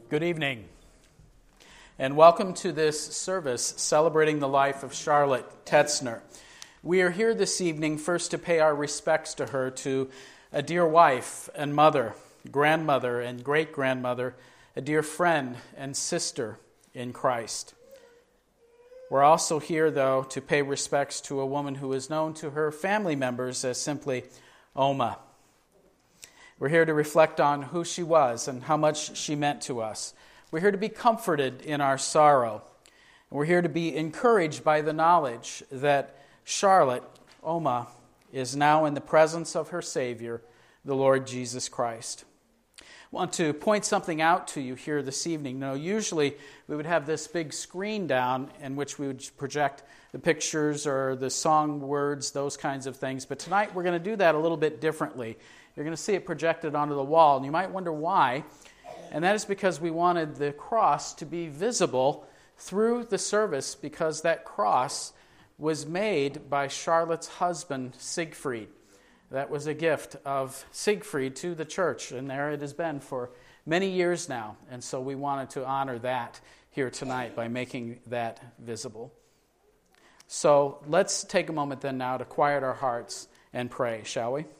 Good evening, and welcome to this service celebrating the life of Charlotte Tetzner. We are here this evening first to pay our respects to her, to a dear wife and mother, grandmother and great-grandmother, a dear friend and sister in Christ. We're also here, though, to pay respects to a woman who is known to her family members as simply Oma. We're here to reflect on who she was and how much she meant to us. We're here to be comforted in our sorrow. And we're here to be encouraged by the knowledge that Charlotte, Oma, is now in the presence of her Savior, the Lord Jesus Christ. I want to point something out to you here this evening. Now, usually we would have this big screen down in which we would project the pictures or the song words, those kinds of things. But tonight we're going to do that a little bit differently. You're going to see it projected onto the wall, and you might wonder why. And that is because we wanted the cross to be visible through the service, because that cross was made by Charlotte's husband, Siegfried. That was a gift of Siegfried to the church, and there it has been for many years now. And so we wanted to honor that here tonight by making that visible. So let's take a moment then now to quiet our hearts and pray, shall we?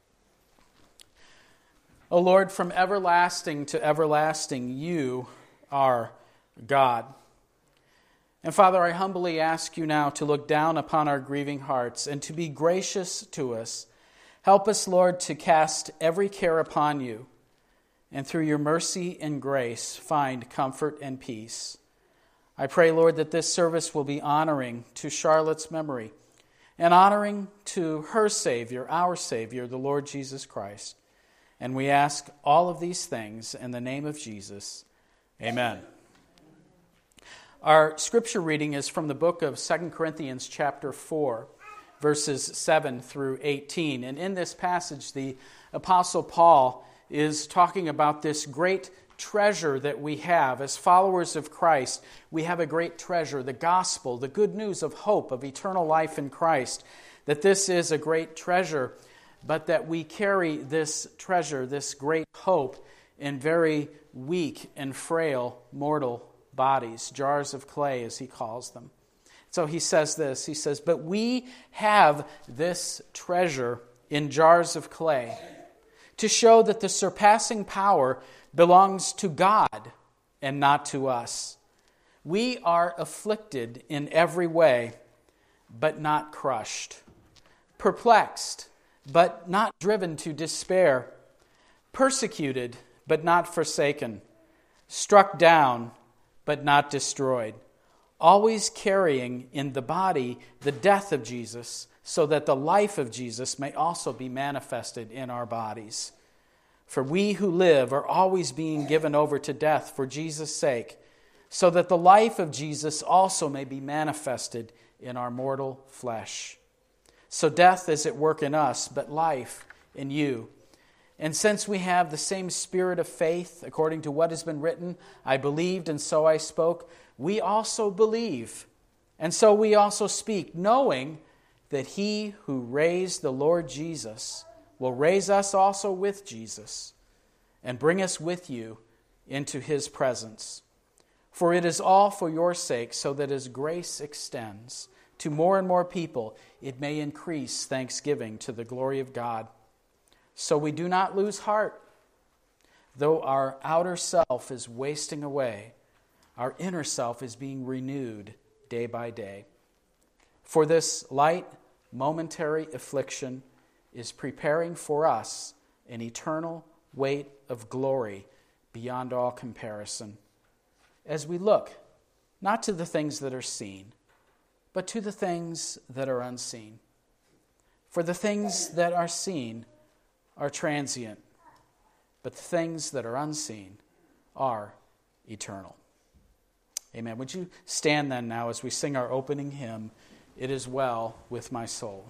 O Lord, from everlasting to everlasting, you are God. And Father, I humbly ask you now to look down upon our grieving hearts and to be gracious to us. Help us, Lord, to cast every care upon you, and through your mercy and grace find comfort and peace. I pray, Lord, that this service will be honoring to Charlotte's memory and honoring to her Savior, our Savior, the Lord Jesus Christ. And we ask all of these things in the name of Jesus. Amen. Our scripture reading is from the book of 2 Corinthians chapter 4, verses 7 through 18. And in this passage, the Apostle Paul is talking about this great treasure that we have. As followers of Christ, we have a great treasure, the gospel, the good news of hope, of eternal life in Christ. That this is a great treasure, but that we carry this treasure, this great hope, in very weak and frail mortal bodies, jars of clay, as he calls them. So he says this, he says, "But we have this treasure in jars of clay, to show that the surpassing power belongs to God and not to us. We are afflicted in every way, but not crushed, perplexed, but not driven to despair, persecuted, but not forsaken, struck down, but not destroyed, always carrying in the body the death of Jesus, so that the life of Jesus may also be manifested in our bodies. For we who live are always being given over to death for Jesus' sake, so that the life of Jesus also may be manifested in our mortal flesh. So death is at work in us, but life in you. And since we have the same spirit of faith, according to what has been written, I believed and so I spoke, we also believe, and so we also speak, knowing that he who raised the Lord Jesus will raise us also with Jesus and bring us with you into his presence. For it is all for your sake, so that as grace extends to more and more people, it may increase thanksgiving to the glory of God. So we do not lose heart. Though our outer self is wasting away, our inner self is being renewed day by day. For this light, momentary affliction is preparing for us an eternal weight of glory beyond all comparison. As we look, not to the things that are seen, but to the things that are unseen. For the things that are seen are transient, but the things that are unseen are eternal." Amen. Would you stand then now as we sing our opening hymn, "It Is Well With My Soul."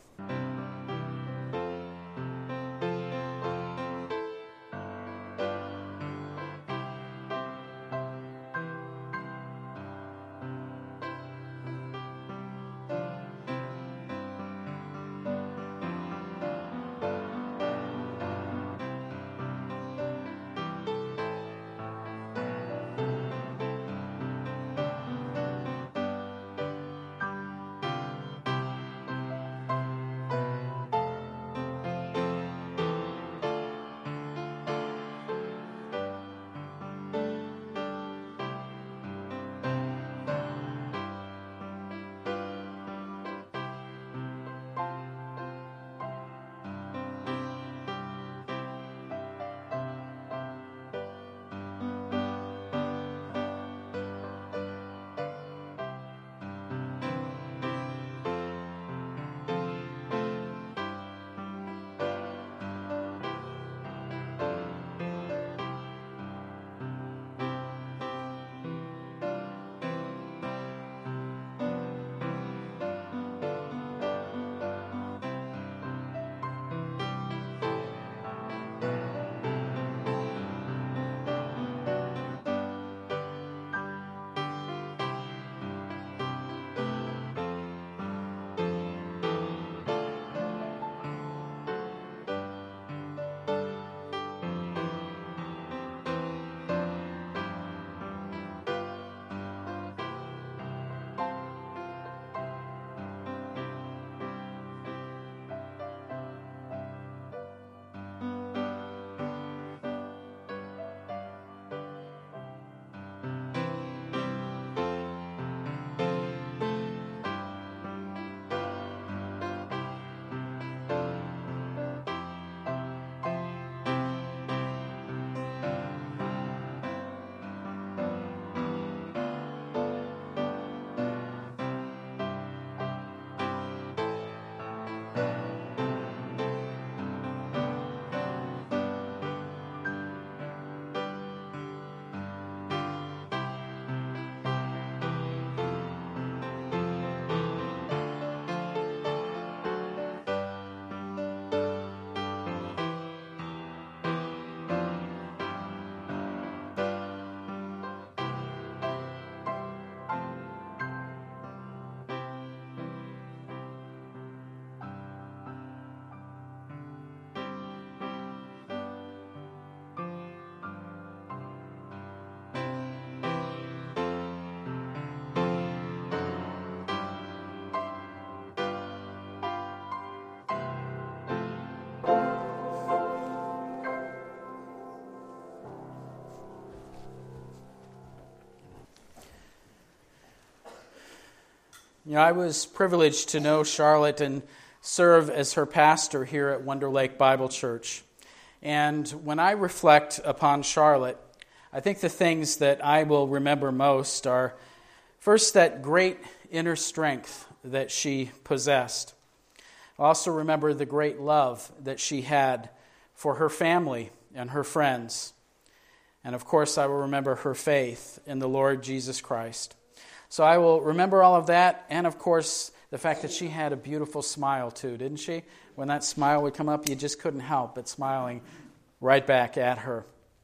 I was privileged to know Charlotte and serve as her pastor here at Wonder Lake Bible Church. And when I reflect upon Charlotte, I think the things that I will remember most are, first, that great inner strength that she possessed. I also remember the great love that she had for her family and her friends. And of course, I will remember her faith in the Lord Jesus Christ. So I will remember all of that, and of course, the fact that she had a beautiful smile too, didn't she? When that smile would come up, you just couldn't help but smiling right back at her.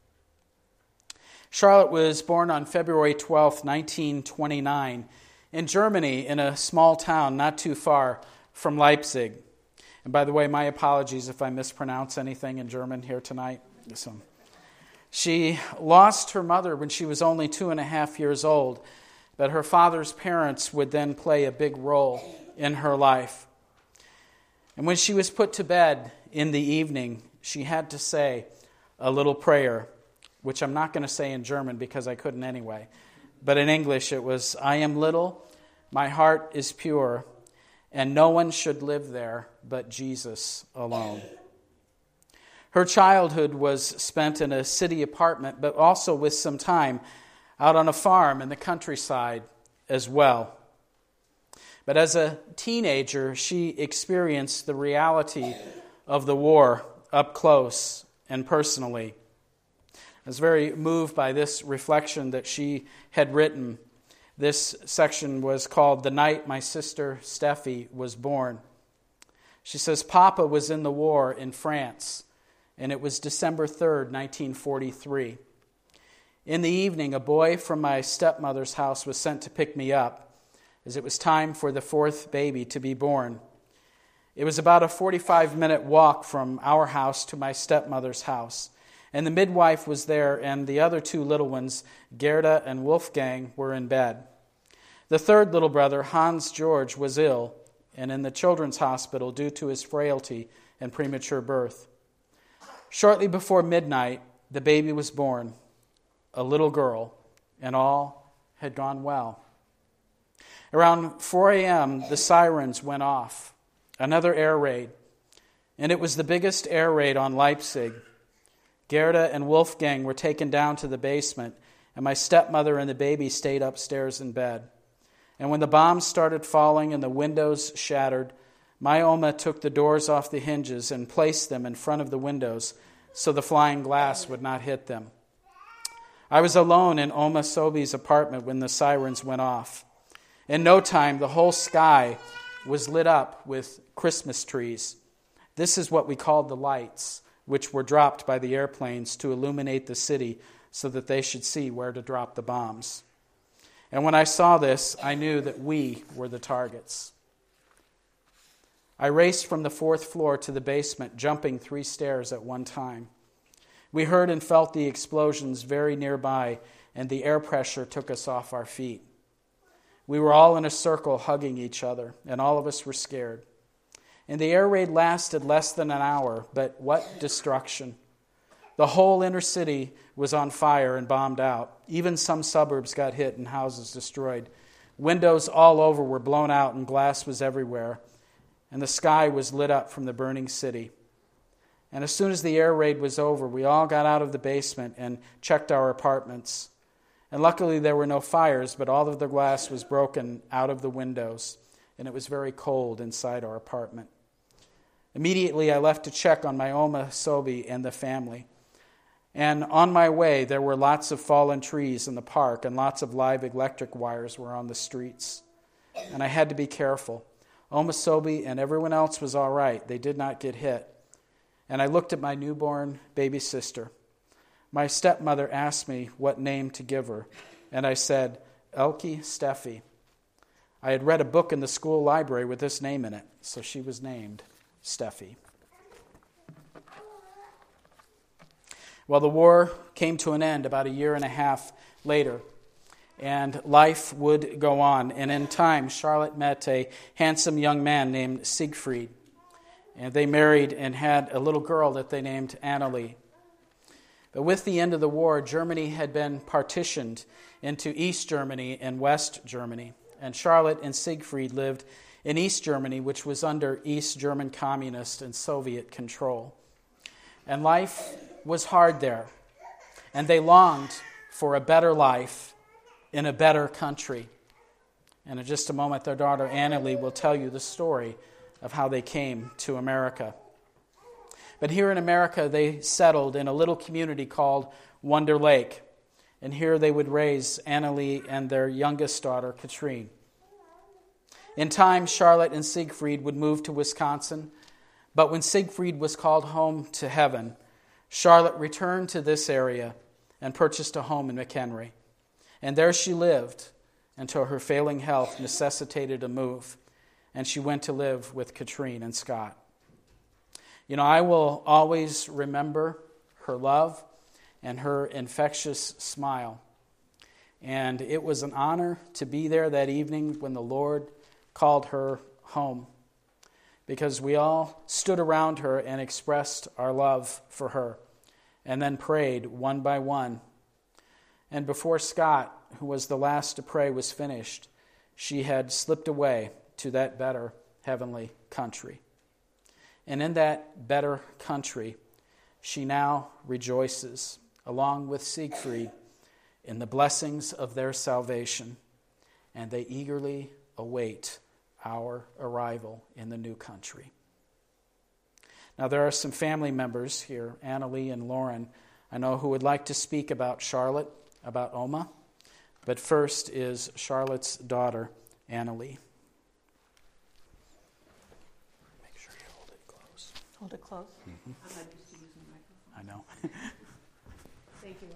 Charlotte was born on February 12th, 1929, in Germany, in a small town not too far from Leipzig. And by the way, my apologies if I mispronounce anything in German here tonight. She lost her mother when she was only 2.5 years old, but her father's parents would then play a big role in her life. And when she was put to bed in the evening, she had to say a little prayer, which I'm not going to say in German because I couldn't anyway. But in English it was, "I am little, my heart is pure, and no one should live there but Jesus alone." Her childhood was spent in a city apartment, but also with some time out on a farm in the countryside as well. But as a teenager, she experienced the reality of the war up close and personally. I was very moved by this reflection that she had written. This section was called "The Night My Sister Steffi Was Born." She says, "Papa was in the war in France, and it was December 3rd, 1943. In the evening, a boy from my stepmother's house was sent to pick me up, as it was time for the fourth baby to be born. It was about a 45-minute walk from our house to my stepmother's house, and the midwife was there, and the other two little ones, Gerda and Wolfgang, were in bed. The third little brother, Hans George, was ill and in the children's hospital due to his frailty and premature birth. Shortly before midnight, the baby was born, a little girl, and all had gone well. Around 4 a.m., the sirens went off, another air raid, and it was the biggest air raid on Leipzig. Gerda and Wolfgang were taken down to the basement, and my stepmother and the baby stayed upstairs in bed. And when the bombs started falling and the windows shattered, my Oma took the doors off the hinges and placed them in front of the windows so the flying glass would not hit them. I was alone in Oma Sobi's apartment when the sirens went off. In no time, the whole sky was lit up with Christmas trees. This is what we called the lights, which were dropped by the airplanes to illuminate the city so that they should see where to drop the bombs. And when I saw this, I knew that we were the targets. I raced from the 4th floor to the basement, jumping 3 stairs at one time. We heard and felt the explosions very nearby, and the air pressure took us off our feet. We were all in a circle hugging each other, and all of us were scared. And the air raid lasted less than an hour, but what destruction. The whole inner city was on fire and bombed out. Even some suburbs got hit and houses destroyed. Windows all over were blown out and glass was everywhere. And the sky was lit up from the burning city. And as soon as the air raid was over, we all got out of the basement and checked our apartments. And luckily there were no fires, but all of the glass was broken out of the windows, and it was very cold inside our apartment. Immediately I left to check on my Oma Sobi and the family. And on my way, there were lots of fallen trees in the park, and lots of live electric wires were on the streets. And I had to be careful. Oma Sobi and everyone else was all right. They did not get hit. And I looked at my newborn baby sister. My stepmother asked me what name to give her, and I said, Elke Steffi. I had read a book in the school library with this name in it, so she was named Steffi. Well, the war came to an end about 1.5 years later, and life would go on. And in time, Charlotte met a handsome young man named Siegfried. And they married and had a little girl that they named Annalie. But with the end of the war, Germany had been partitioned into East Germany and West Germany. and Charlotte and Siegfried lived in East Germany, which was under East German communist and Soviet control. And life was hard there, and they longed for a better life in a better country. And in just a moment, their daughter Annalie will tell you the story of how they came to America. But here in America, they settled in a little community called Wonder Lake. And here they would raise Annalie and their youngest daughter, Katrine. In time, Charlotte and Siegfried would move to Wisconsin. But when Siegfried was called home to heaven, Charlotte returned to this area and purchased a home in McHenry. And there she lived until her failing health necessitated a move, and she went to live with Katrine and Scott. You know, I will always remember her love and her infectious smile. And it was an honor to be there that evening when the Lord called her home, because we all stood around her and expressed our love for her, and then prayed one by one. And before Scott, who was the last to pray, was finished, she had slipped away to that better heavenly country. And in that better country, she now rejoices, along with Siegfried, in the blessings of their salvation, and they eagerly await our arrival in the new country. Now, there are some family members here, Annalie and Lauren, I know, who would like to speak about Charlotte, about Oma. But first is Charlotte's daughter, Annalie. Make sure you hold it close. Hold it close? Mm-hmm. I'm not used to using the microphone. I know. Thank you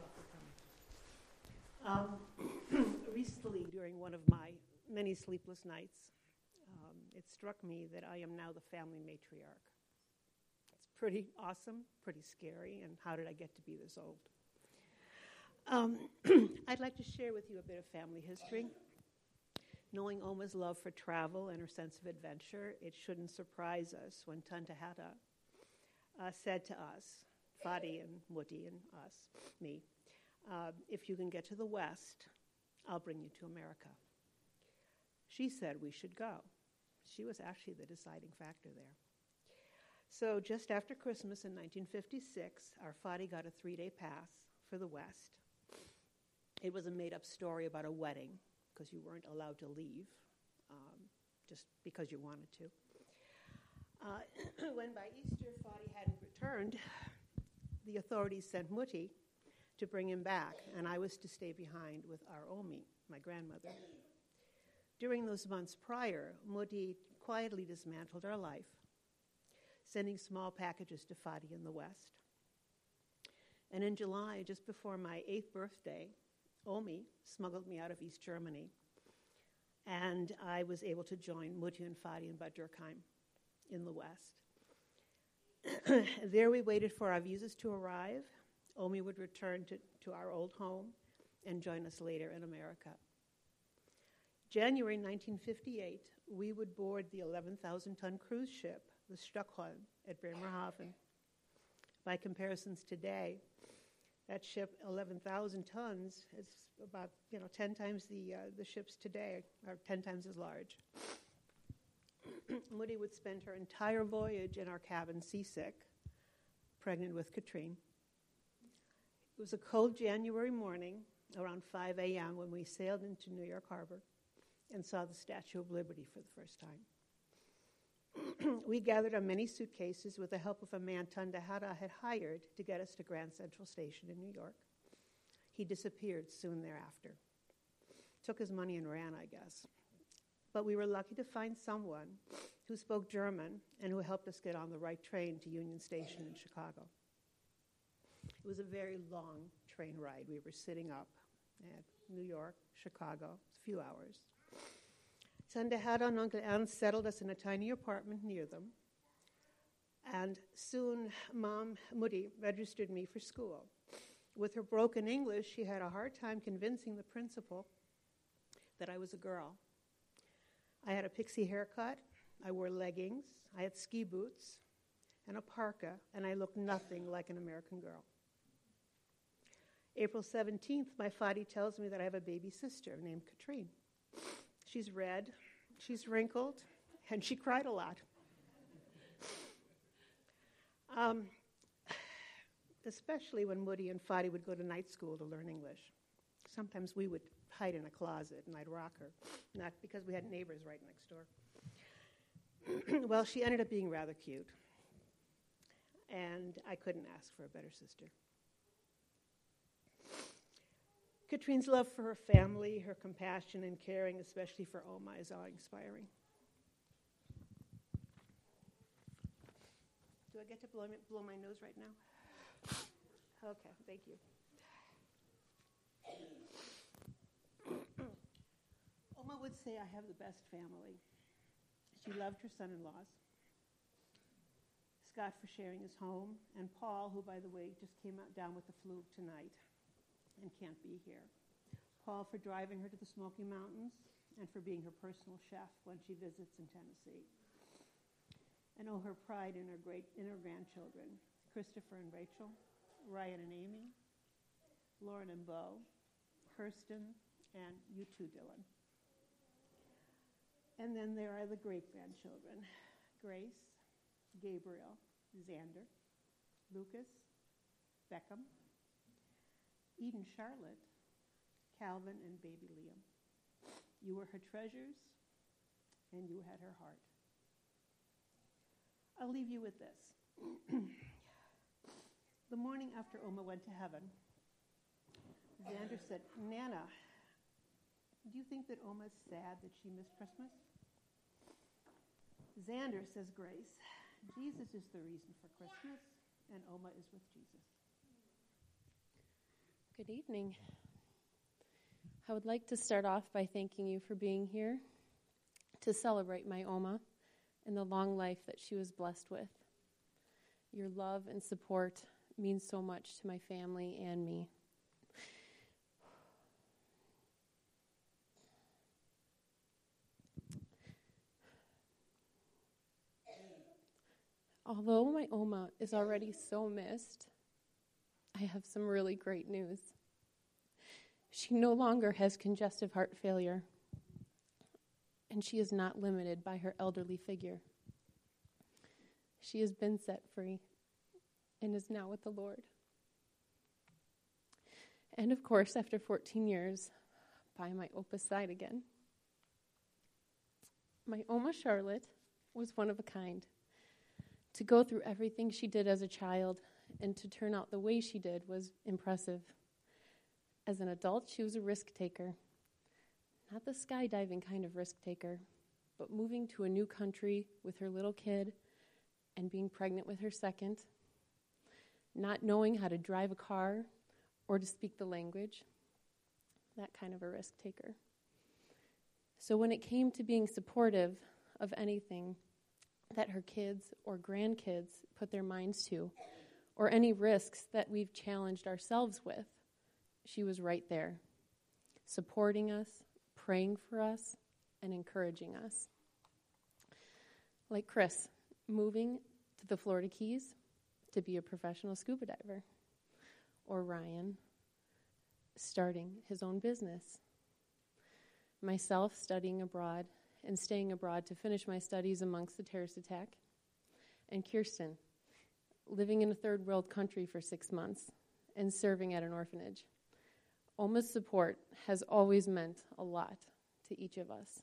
all for coming. Recently, during one of my many sleepless nights, it struck me that I am now the family matriarch. It's pretty awesome, pretty scary, and how did I get to be this old? I'd like to share with you a bit of family history. Knowing Oma's love for travel and her sense of adventure, it shouldn't surprise us when Tante Hata said to us, Fadi and Mutti and us, me, if you can get to the West, I'll bring you to America. She said we should go. She was actually the deciding factor there. So just after Christmas in 1956, our Fadi got a 3-day pass for the West. It was a made-up story about a wedding, because you weren't allowed to leave, just because you wanted to. When by Easter Fadi hadn't returned, the authorities sent Mutti to bring him back, and I was to stay behind with our Omi, my grandmother. During those months prior, Mutti quietly dismantled our life, sending small packages to Fadi in the West. And in July, just before my 8th birthday, Omi smuggled me out of East Germany, and I was able to join Mutti and Fadi in Bad Dürkheim in the West. There we waited for our visas to arrive. Omi would return to our old home and join us later in America. January 1958, we would board the 11,000-ton cruise ship, the Stockholm, at Bremerhaven. By comparisons today, that ship, 11,000 tons, is about 10 times the ships today, or 10 times as large. Mutti would spend her entire voyage in our cabin seasick, pregnant with Katrine. It was a cold January morning, around 5 a.m., when we sailed into New York Harbor and saw the Statue of Liberty for the first time. We gathered our many suitcases with the help of a man Tante Hata had hired to get us to Grand Central Station in New York. He disappeared soon thereafter. Took his money and ran, I guess. But we were lucky to find someone who spoke German and who helped us get on the right train to Union Station in Chicago. It was a very long train ride. We were sitting up at New York, Chicago, a few hours. Tante Hata and Uncle Ernst settled us in a tiny apartment near them. And soon, Mom, Mutti, registered me for school. With her broken English, she had a hard time convincing the principal that I was a girl. I had a pixie haircut, I wore leggings, I had ski boots, and a parka, and I looked nothing like an American girl. April 17th, my Fadi tells me that I have a baby sister named Katrine. She's red, she's wrinkled, and she cried a lot. Especially when Moody and Fadi would go to night school to learn English. Sometimes we would hide in a closet and I'd rock her, not because we had neighbors right next door. Well, she ended up being rather cute, and I couldn't ask for a better sister. Katrine's love for her family, her compassion and caring, especially for Oma, is awe-inspiring. Do I get to blow my nose right now? Okay, thank you. Oma would say, I have the best family. She loved her son-in-laws. Scott for sharing his home, and Paul, who, by the way, just came down with the flu tonight and can't be here. Paul for driving her to the Smoky Mountains and for being her personal chef when she visits in Tennessee. And her pride in her grandchildren, Christopher and Rachel, Ryan and Amy, Lauren and Bo, Kirsten, and you too, Dylan. And then there are the great-grandchildren, Grace, Gabriel, Xander, Lucas, Beckham, Eden Charlotte, Calvin, and baby Liam. You were her treasures, and you had her heart. I'll leave you with this. The morning after Oma went to heaven, Xander said, Nana, do you think that Oma's sad that she missed Christmas? Xander, says Grace, Jesus is the reason for Christmas, and Oma is with Jesus. Good evening. I would like to start off by thanking you for being here to celebrate my Oma and the long life that she was blessed with. Your love and support means so much to my family and me. Although my Oma is already so missed, I have some really great news. She no longer has congestive heart failure, and she is not limited by her elderly figure. She has been set free and is now with the Lord. And of course, after 14 years, by my Opa's side again. My Oma Charlotte was one of a kind. To go through everything she did as a child and to turn out the way she did was impressive. As an adult, she was a risk taker. Not the skydiving kind of risk taker, but moving to a new country with her little kid and being pregnant with her second, not knowing how to drive a car or to speak the language, that kind of a risk taker. So when it came to being supportive of anything that her kids or grandkids put their minds to, or any risks that we've challenged ourselves with, she was right there, supporting us, praying for us, and encouraging us. Like Chris, moving to the Florida Keys to be a professional scuba diver, or Ryan, starting his own business. Myself studying abroad and staying abroad to finish my studies amongst the terrorist attack, and Kirsten, living in a third world country for 6 months and serving at an orphanage. Oma's support has always meant a lot to each of us.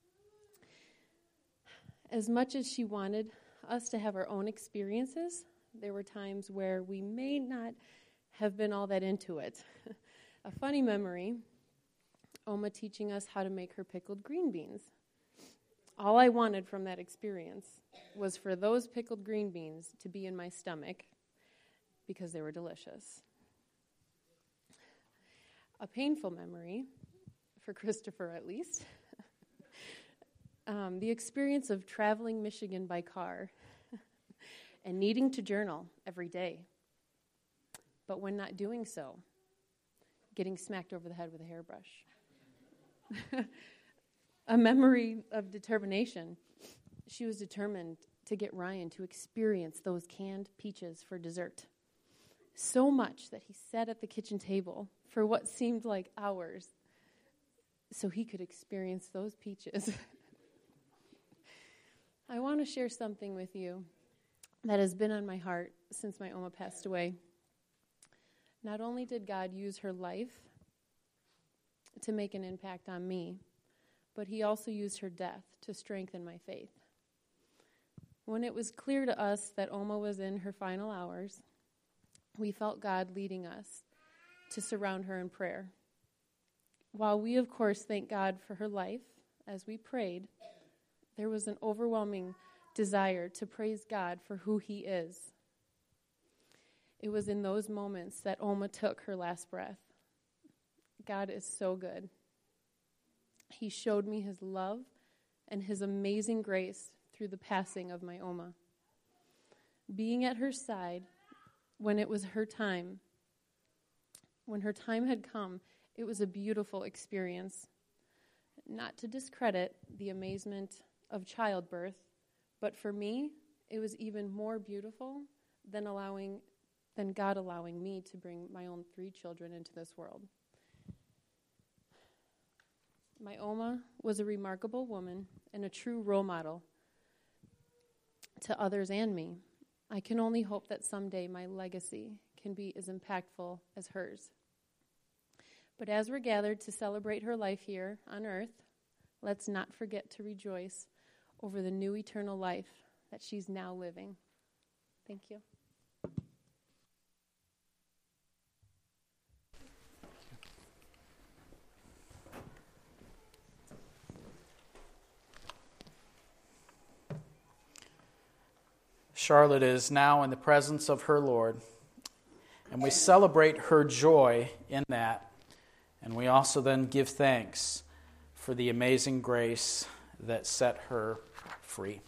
As much as she wanted us to have our own experiences, there were times where we may not have been all that into it. A funny memory, Oma teaching us how to make her pickled green beans. All I wanted from that experience was for those pickled green beans to be in my stomach because they were delicious. A painful memory, for Christopher at least, the experience of traveling Michigan by car and needing to journal every day. But when not doing so, getting smacked over the head with a hairbrush. A memory of determination. She was determined to get Ryan to experience those canned peaches for dessert. So much that he sat at the kitchen table for what seemed like hours so he could experience those peaches. I want to share something with you that has been on my heart since my Oma passed away. Not only did God use her life to make an impact on me, but he also used her death to strengthen my faith. When it was clear to us that Oma was in her final hours, we felt God leading us to surround her in prayer. While we, of course, thank God for her life, as we prayed, there was an overwhelming desire to praise God for who he is. It was in those moments that Oma took her last breath. God is so good. He showed me his love and his amazing grace through the passing of my Oma. Being at her side when it was her time, when her time had come, it was a beautiful experience. Not to discredit the amazement of childbirth, but for me, it was even more beautiful than God allowing me to bring my own 3 children into this world. My Oma was a remarkable woman and a true role model to others and me. I can only hope that someday my legacy can be as impactful as hers. But as we're gathered to celebrate her life here on earth, let's not forget to rejoice over the new eternal life that she's now living. Thank you. Charlotte is now in the presence of her Lord, and we celebrate her joy in that. And we also then give thanks for the amazing grace that set her free.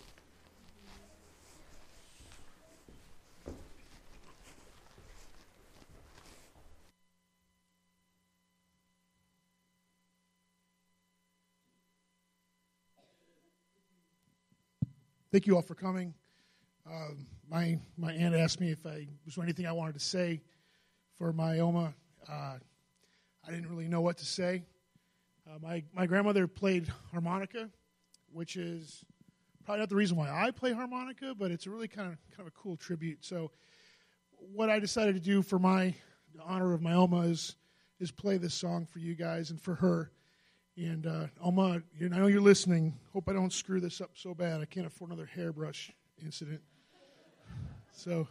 Thank you all for coming. My aunt asked me if was there anything I wanted to say for my Oma. I didn't really know what to say. My grandmother played harmonica, which is probably not the reason why I play harmonica, but it's a really kind of a cool tribute. So what I decided to do for the honor of my Oma is play this song for you guys and for her. And Oma, I know you're listening. Hope I don't screw this up so bad. I can't afford another hairbrush incident. So.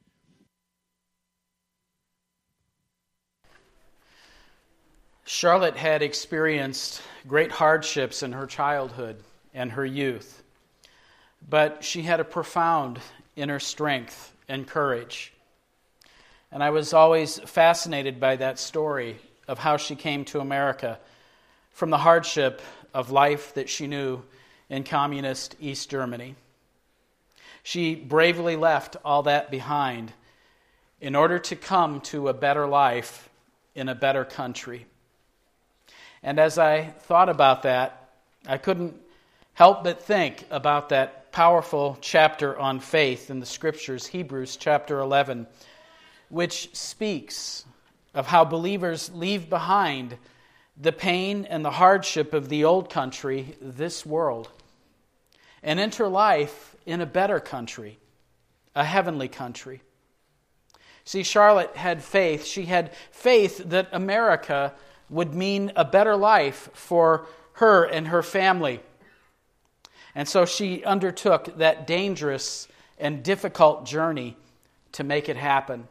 Charlotte had experienced great hardships in her childhood and her youth, but she had a profound inner strength and courage. And I was always fascinated by that story of how she came to America from the hardship of life that she knew in communist East Germany. She bravely left all that behind in order to come to a better life in a better country. And as I thought about that, I couldn't help but think about that powerful chapter on faith in the Scriptures, Hebrews chapter 11, which speaks of how believers leave behind the pain and the hardship of the old country, this world, and enter life in a better country, a heavenly country. See, Charlotte had faith. She had faith that America would mean a better life for her and her family. And so she undertook that dangerous and difficult journey to make it happen.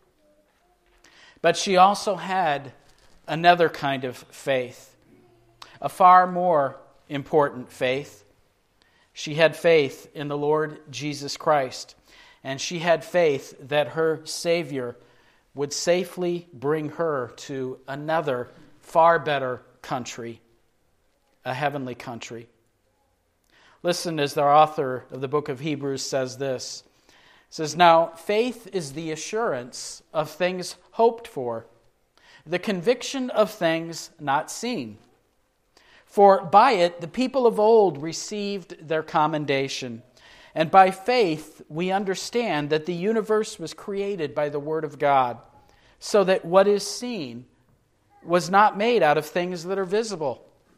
But she also had another kind of faith, a far more important faith. She had faith in the Lord Jesus Christ, and she had faith that her Savior would safely bring her to another far better country, a heavenly country. Listen as the author of the book of Hebrews says this. It says, "Now faith is the assurance of things hoped for, the conviction of things not seen. For by it the people of old received their commendation. And by faith we understand that the universe was created by the word of God, so that what is seen was not made out of things that are visible.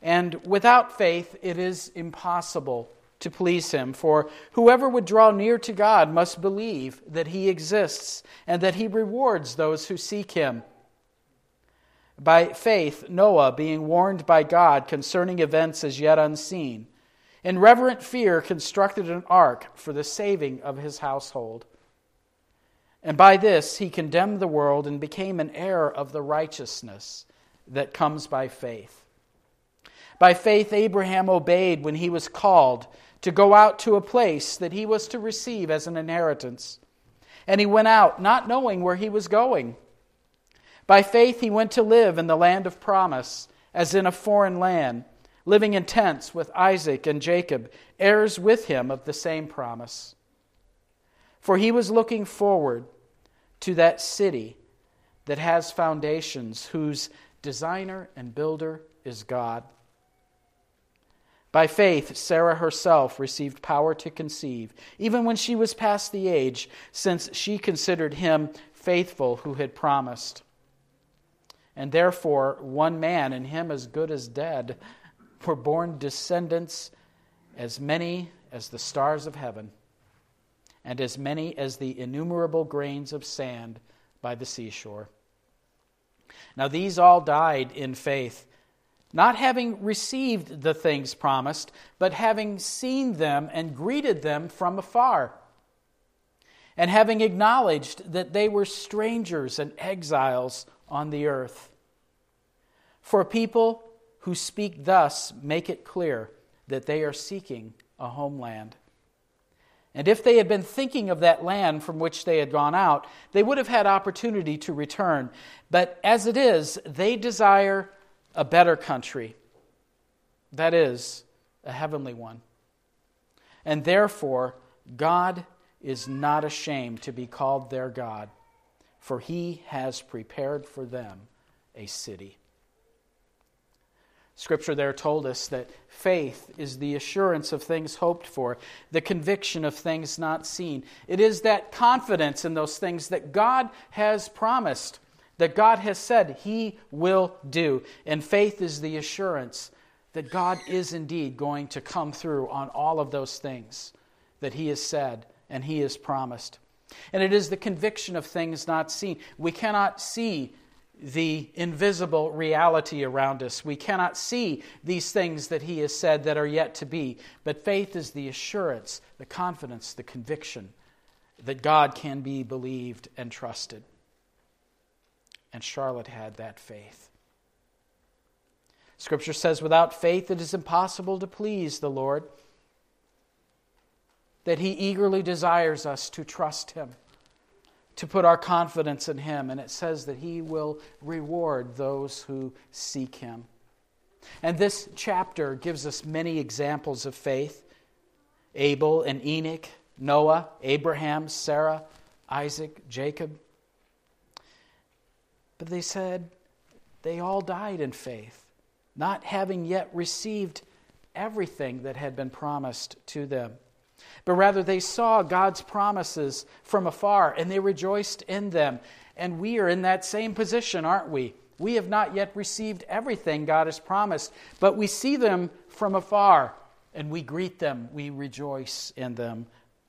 And without faith, it is impossible to please him. For whoever would draw near to God must believe that he exists and that he rewards those who seek him. By faith, Noah, being warned by God concerning events as yet unseen, in reverent fear constructed an ark for the saving of his household. And by this he condemned the world and became an heir of the righteousness that comes by faith. By faith, Abraham obeyed when he was called to go out to a place that he was to receive as an inheritance. And he went out, not knowing where he was going. By faith, he went to live in the land of promise, as in a foreign land, living in tents with Isaac and Jacob, heirs with him of the same promise. For he was looking forward to that city that has foundations, whose designer and builder is God. By faith, Sarah herself received power to conceive, even when she was past the age, since she considered him faithful who had promised. And therefore, one man, and him as good as dead, were born descendants as many as the stars of heaven, and as many as the innumerable grains of sand by the seashore. Now these all died in faith, not having received the things promised, but having seen them and greeted them from afar, and having acknowledged that they were strangers and exiles on the earth. For people who speak thus make it clear that they are seeking a homeland. And if they had been thinking of that land from which they had gone out, they would have had opportunity to return. But as it is, they desire a better country, that is, a heavenly one. And therefore, God is not ashamed to be called their God, for he has prepared for them a city. Scripture there told us that faith is the assurance of things hoped for, the conviction of things not seen. It is that confidence in those things that God has promised, that God has said he will do. And faith is the assurance that God is indeed going to come through on all of those things that he has said and he has promised. And it is the conviction of things not seen. We cannot see the invisible reality around us. We cannot see these things that he has said that are yet to be. But faith is the assurance, the confidence, the conviction that God can be believed and trusted. And Charlotte had that faith. Scripture says, without faith it is impossible to please the Lord, that he eagerly desires us to trust him, to put our confidence in him. And it says that he will reward those who seek him. And this chapter gives us many examples of faith. Abel and Enoch, Noah, Abraham, Sarah, Isaac, Jacob. But they said they all died in faith, not having yet received everything that had been promised to them. But rather they saw God's promises from afar, and they rejoiced in them. And we are in that same position, aren't we? We have not yet received everything God has promised, but we see them from afar, and we greet them, we rejoice in them.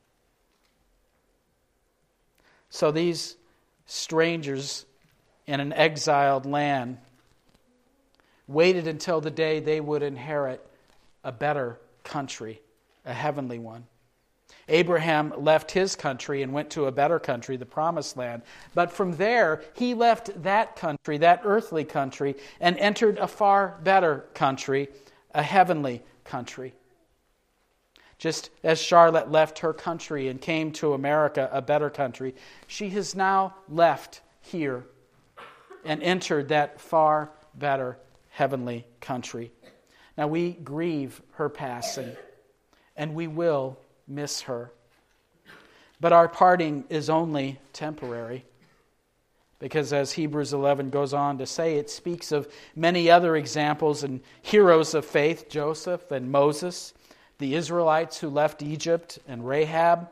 So these strangers in an exiled land waited until the day they would inherit a better country, a heavenly one. Abraham left his country and went to a better country, the Promised Land. But from there, he left that country, that earthly country, and entered a far better country, a heavenly country. Just as Charlotte left her country and came to America, a better country, she has now left here and entered that far better heavenly country. Now we grieve her passing, and we will miss her. But our parting is only temporary, because as Hebrews 11 goes on to say, it speaks of many other examples and heroes of faith, Joseph and Moses, the Israelites who left Egypt, and Rahab.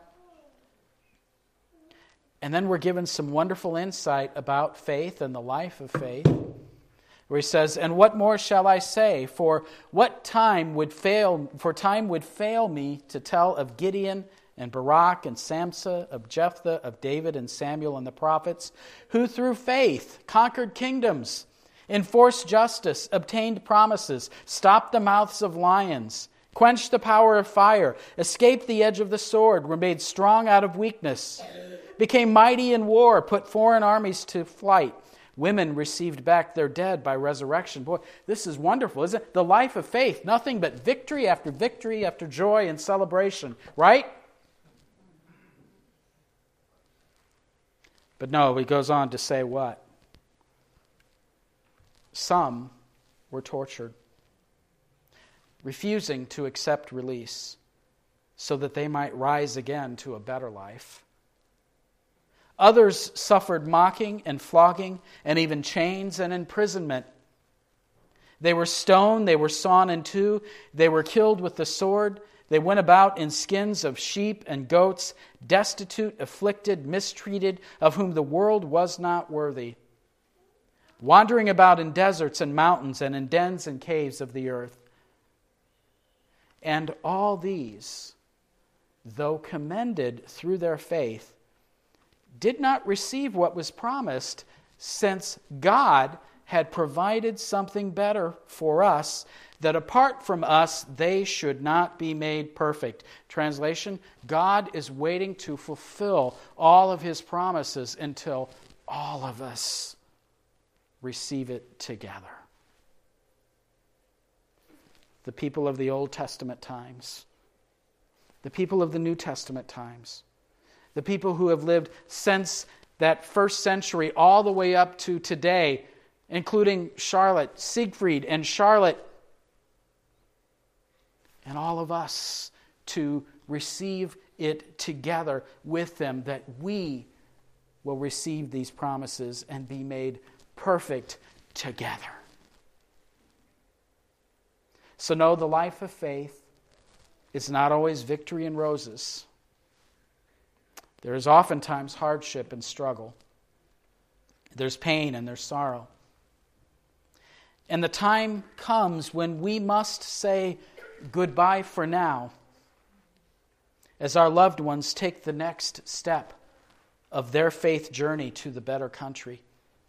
And then we're given some wonderful insight about faith and the life of faith. where he says, "And what more shall I say? For time would fail me to tell of Gideon and Barak and Samson, of Jephthah, of David and Samuel and the prophets, who through faith conquered kingdoms, enforced justice, obtained promises, stopped the mouths of lions, quenched the power of fire, escaped the edge of the sword, were made strong out of weakness, became mighty in war, put foreign armies to flight. Women received back their dead by resurrection." Boy, this is wonderful, isn't it? The life of faith, nothing but victory after joy and celebration, right? But no, he goes on to say what? Some were tortured, refusing to accept release so that they might rise again to a better life. Others suffered mocking and flogging and even chains and imprisonment. They were stoned, they were sawn in two, they were killed with the sword. They went about in skins of sheep and goats, destitute, afflicted, mistreated, of whom the world was not worthy, wandering about in deserts and mountains and in dens and caves of the earth. And all these, though commended through their faith, did not receive what was promised, since God had provided something better for us, that apart from us they should not be made perfect. Translation, God is waiting to fulfill all of his promises until all of us receive it together. The people of the Old Testament times, the people of the New Testament times, the people who have lived since that first century all the way up to today, including Charlotte, Siegfried, and Charlotte, and all of us to receive it together with them, that we will receive these promises and be made perfect together. So no, the life of faith is not always victory and roses. There is oftentimes hardship and struggle. There's pain and there's sorrow. And the time comes when we must say goodbye for now, as our loved ones take the next step of their faith journey to the better country.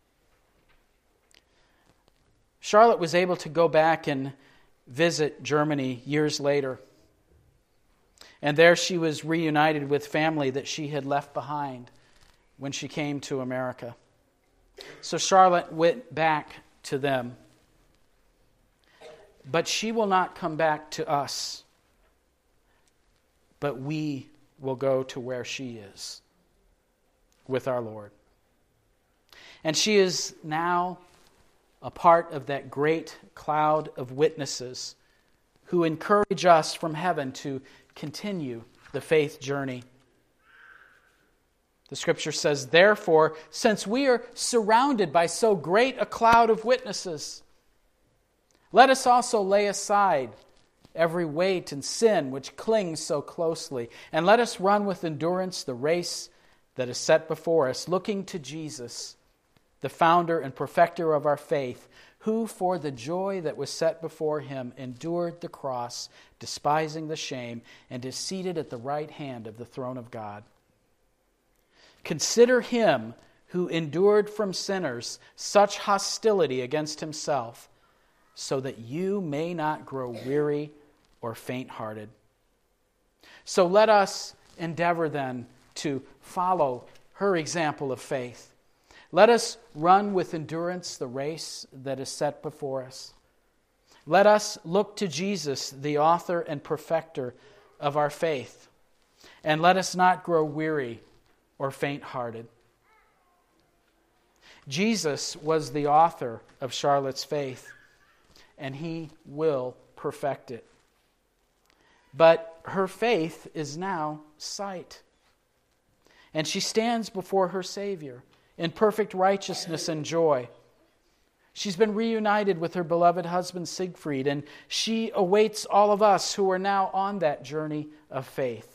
Charlotte was able to go back and visit Germany years later. And there she was reunited with family that she had left behind when she came to America. So Charlotte went back to them. But she will not come back to us. But we will go to where she is with our Lord. And she is now a part of that great cloud of witnesses who encourage us from heaven to continue the faith journey. The scripture says, "Therefore, since we are surrounded by so great a cloud of witnesses, let us also lay aside every weight and sin which clings so closely, and let us run with endurance the race that is set before us, looking to Jesus, the founder and perfecter of our faith, who for the joy that was set before him endured the cross, despising the shame, and is seated at the right hand of the throne of God. Consider him who endured from sinners such hostility against himself, so that you may not grow weary or faint-hearted." So let us endeavor then to follow her example of faith. Let us run with endurance the race that is set before us. Let us look to Jesus, the author and perfecter of our faith, and let us not grow weary or faint-hearted. Jesus was the author of Charlotte's faith, and he will perfect it. But her faith is now sight, and she stands before her Savior in perfect righteousness and joy. She's been reunited with her beloved husband Siegfried, and she awaits all of us who are now on that journey of faith.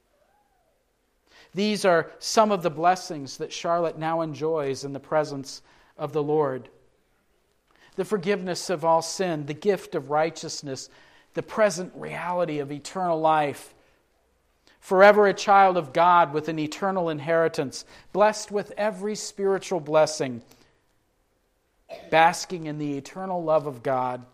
These are some of the blessings that Charlotte now enjoys in the presence of the Lord. the forgiveness of all sin, the gift of righteousness, the present reality of eternal life. Forever a child of God with an eternal inheritance, blessed with every spiritual blessing, basking in the eternal love of God,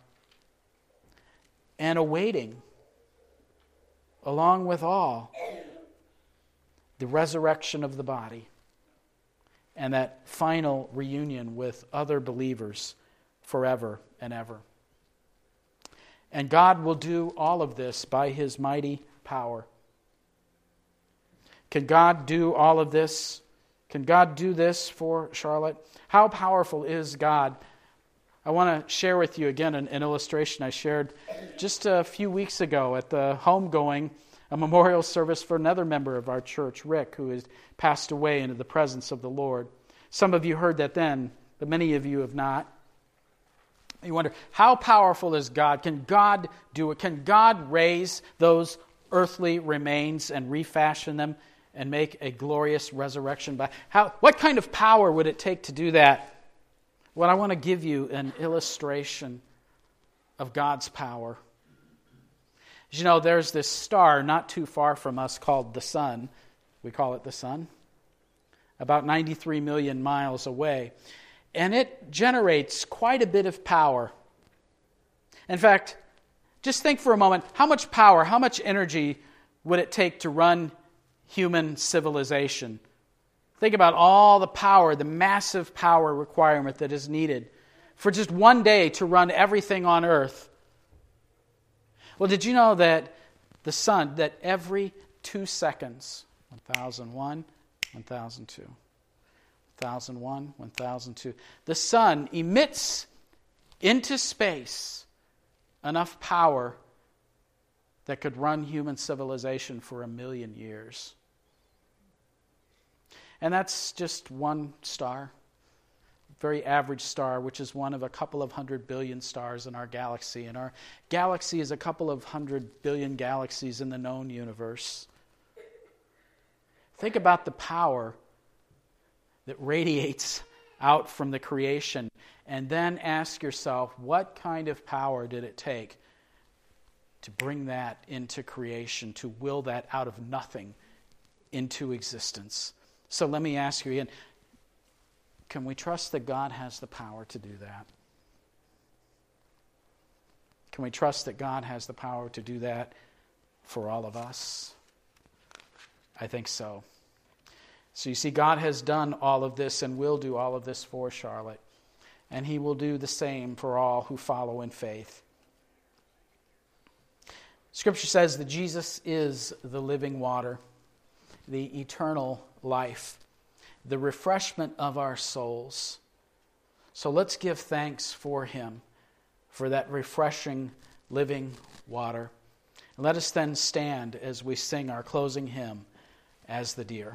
and awaiting, along with all, the resurrection of the body and that final reunion with other believers forever and ever. And God will do all of this by His mighty power. Can God do all of this? Can God do this for Charlotte? How powerful is God? I want to share with you again an illustration I shared just a few weeks ago at the homegoing, a memorial service for another member of our church, Rick, who has passed away into the presence of the Lord. Some of you heard that then, but many of you have not. You wonder, how powerful is God? Can God do it? Can God raise those earthly remains and refashion them and make a glorious resurrection? What kind of power would it take to do that? Well, I want to give you an illustration of God's power. As you know, there's this star not too far from us called the sun. We call it the sun. About 93 million miles away. And it generates quite a bit of power. In fact, just think for a moment, how much power, how much energy would it take to run human civilization? Think about all the power, the massive power requirement that is needed for just one day to run everything on earth. Well, did you know that the sun, that every 2 seconds, 1001, 1002, 1001, 1002, the sun emits into space enough power that could run human civilization for 1,000,000 years. And that's just one star, very average star, which is one of a couple of 100 billion stars in our galaxy. And our galaxy is a couple of 100 billion galaxies in the known universe. Think about the power that radiates out from the creation, and then ask yourself, what kind of power did it take to bring that into creation, to will that out of nothing into existence? So let me ask you again, can we trust that God has the power to do that? Can we trust that God has the power to do that for all of us? I think so. So you see, God has done all of this and will do all of this for Charlotte. And He will do the same for all who follow in faith. Scripture says that Jesus is the living water, the eternal life, the refreshment of our souls. So let's give thanks for Him, for that refreshing, living water. And let us then stand as we sing our closing hymn, As the Deer.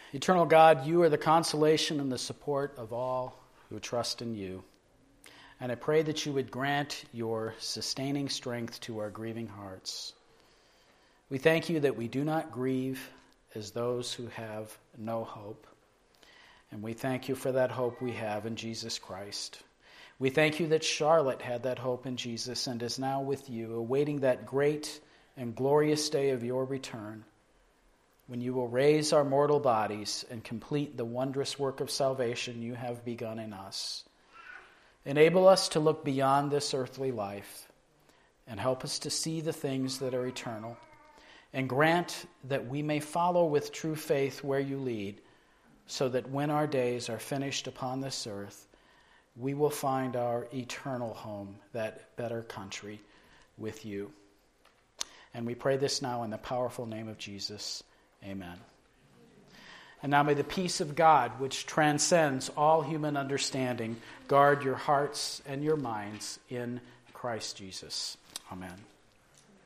Eternal God, you are the consolation and the support of all who trust in you. And I pray that you would grant your sustaining strength to our grieving hearts. We thank you that we do not grieve as those who have no hope. And we thank you for that hope we have in Jesus Christ. We thank you that Charlotte had that hope in Jesus and is now with you, awaiting that great and glorious day of your return, when you will raise our mortal bodies and complete the wondrous work of salvation you have begun in us. Enable us to look beyond this earthly life and help us to see the things that are eternal, and grant that we may follow with true faith where you lead, so that when our days are finished upon this earth, we will find our eternal home, that better country, with you. And we pray this now in the powerful name of Jesus. Amen. And now may the peace of God, which transcends all human understanding, guard your hearts and your minds in Christ Jesus. Amen.